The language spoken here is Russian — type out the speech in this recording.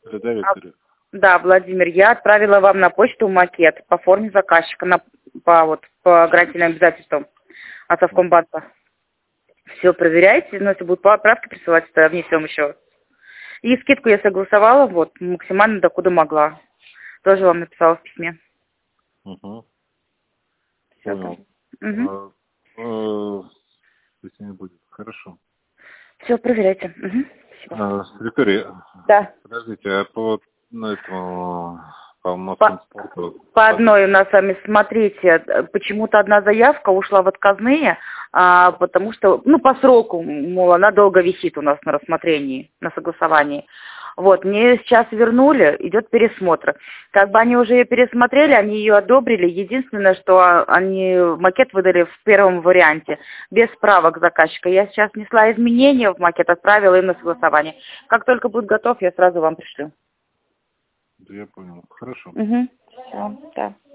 Да, Виктория. Да, Владимир, я отправила вам на почту макет по форме заказчика, по гарантийным обязательствам от Совкомбанка. Все проверяйте, но если будут поправки присылать, то внесем еще. И скидку я согласовала, максимально докуда могла. Тоже вам написала в письме. Угу. Все. Понял. Если не будет. Хорошо. Все, проверяйте. Спасибо. Виктория. Да. Подождите, а по Мосфинспорту... По одной у нас с вами, смотрите, почему-то одна заявка ушла в отказные, потому что, по сроку, мол, она долго висит у нас на рассмотрении, на согласовании. Мне сейчас вернули, идет пересмотр. Как бы они уже ее пересмотрели, они ее одобрили. Единственное, что они макет выдали в первом варианте, без правок заказчика. Я сейчас внесла изменения в макет, отправила им на согласование. Как только будет готов, я сразу вам пришлю. Да, я понял. Хорошо. Все, да.